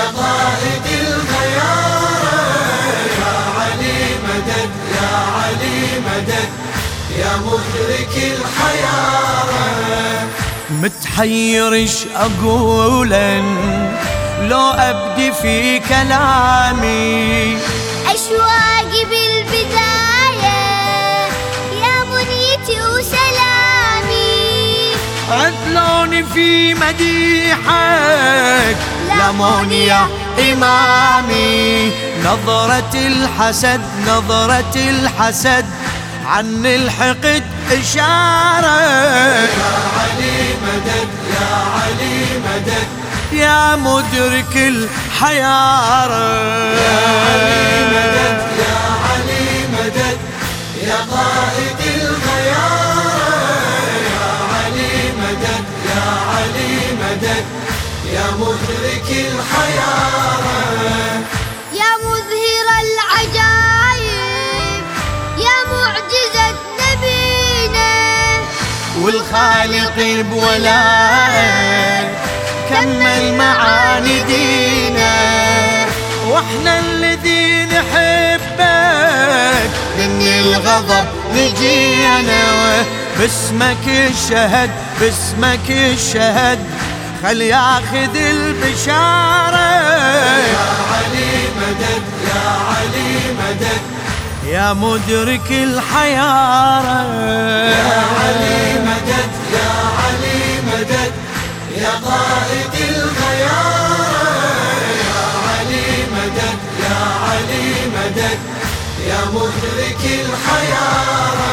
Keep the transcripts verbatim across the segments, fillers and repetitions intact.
قائد الغيارة، يا علي مدد يا علي مدد يا مدرك الحيارة. متحير ايش اقولا لو ابدي في كلامي، اشواقي بالبداية يا منيتي وسلامي، عدلوني في مديحك لموني يا إمامي. نظرة الحسد نظرة الحسد عن الحقد إشارة، يا علي مدد يا علي مدد يا مدرك الحيارة. يا علي مدد يا علي مدد يا قائد الغيارة، يا علي مدد يا علي مدد يا مدرك الحيارة. يا مظهر العجائب يا معجزة نبينا، والخالق بولائك كمل معاني دينا، واحنا الذي نحبك من الغضب نجينا. باسمك الشهد باسمك الشهد خل ياخذ البشارة، يا علي مدد يا علي مدد يا مدرك الحيارة. يا علي مدد يا علي مدد يا قائد الغيارة، يا علي مدد يا علي مدد يا مدرك الحيارة.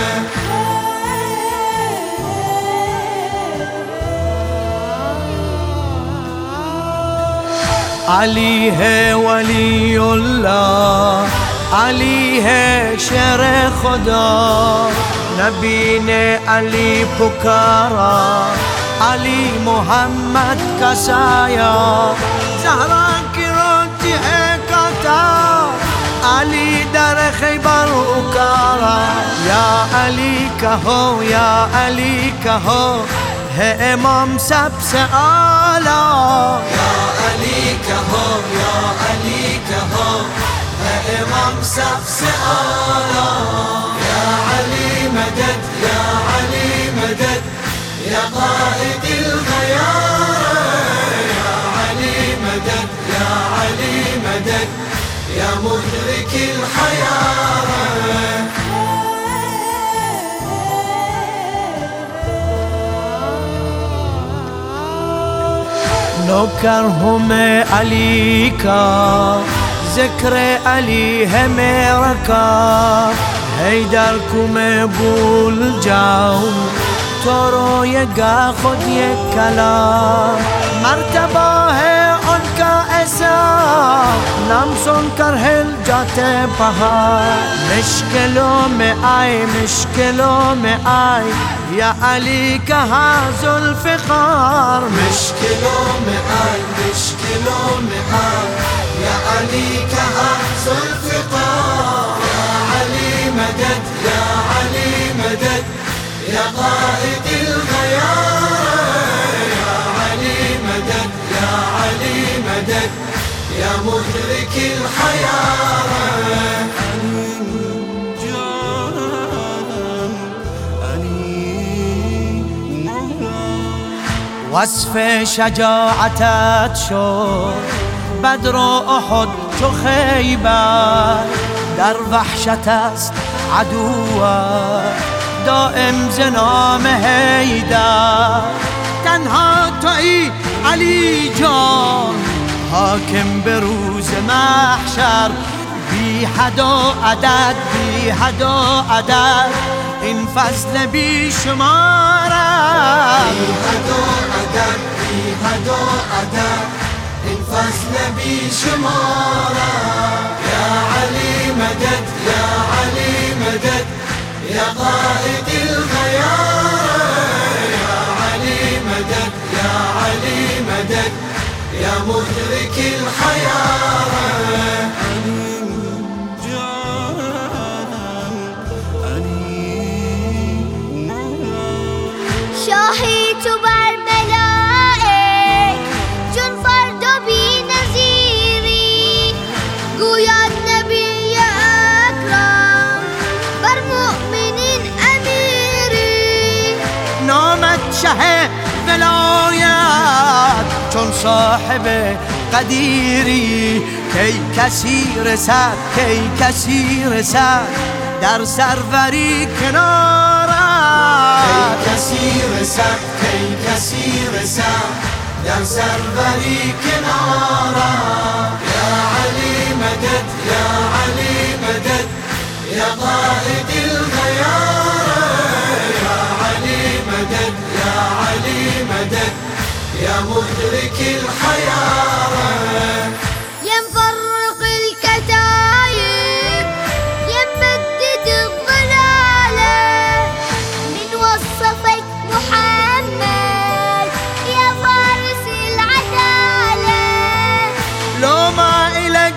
علي ہے ولی اللہ، علی ہے شر خدا، نبی نے علی پکارا، علی محمد کا سایہ، زہرا کی روٹی ہے کاٹا، علی در خیبر اکارا. یا علی کہو یا علی کہو ہے امام سب سے اعلیٰ. یا علی کہو یا علی کہو ہے امام سب سے اعلیٰ. یا علی مدد یا علی مدد یا قائد الغیارة، یا علی مدد یا علی مدد یا مدرك الحيارة. نوکر ہوں میں علی کا، ذکر علی ہے میرا کا، حیدر کو میں بھول جاؤں تو روئے گا خود یہ کلام. مرتبہ ہے ان کا ایسا نام سن کر ہل جاتے پہاڑ. مشکلوں میں آئے مشکلوں میں آئے یا علی کہاں ذوالفقار. مشکلوں میں آئے مشکلوں میں آئے یا علی کہاں ذوالفقار. یا علی مدد یا علی مدد یا قائد الغیارة، یا علی مدد یا علی مدد یا مدرك الحيارة. وصف شجاعتت شد بدر و احد چو خیبر، در وحشت است عدوت دائم ز نام حیدر. تنها تویی علی جان حاکم به روز محشر، بی حد و عدد بی حد و عدد این فضل بی شمار است. بی حد و عدد بی حد و عدد این فضل بی شمار است. یا علی مدد یا علی مدد یا قائد الغیارة، یا علی مدد یا علی مدد یا مدرك الحيارة. شاهی تو بر ملائک چون فرد و بی نظیر، له ولايات چون صاحب قدیری کی کسی رسد کی کسی رسد در سروری کنارت کی کسی رسد کی کسی رسد در سروری کنارت یا علی مدد یا علی مدد یا قائد الغيار يا علي مدد يا علي مدد يا مدرك الحيارة يا مفرق الكتايب يا ممدد الضلالة من وصفك محمد يا فارس العدالة لو ما إلك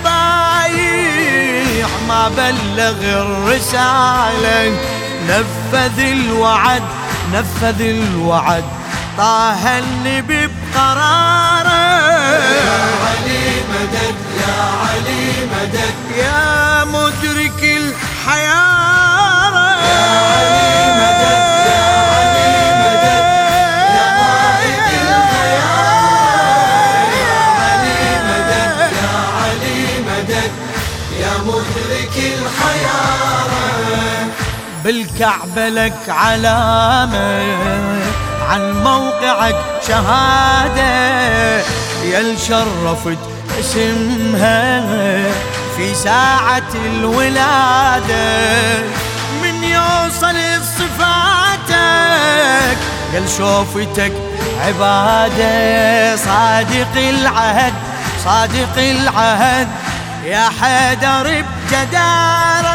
بايع ما بلغ الرسالة نفذ الوعد نفذ الوعد طه النبي بقراره يا علي مدد يا علي مدد يا مدرك الحيارة يا علي مدد يا علي مدد يا قائد الغيار يا علي مدد يا علي مدد يا مدرك الحيارة بالكعبة لك علامة عن موقعك شهادة يل شرفت اسمها في ساعة الولادة من يوصل صفاتك يل شوفتك عبادة صادق العهد صادق العهد يا حيدر بجدارة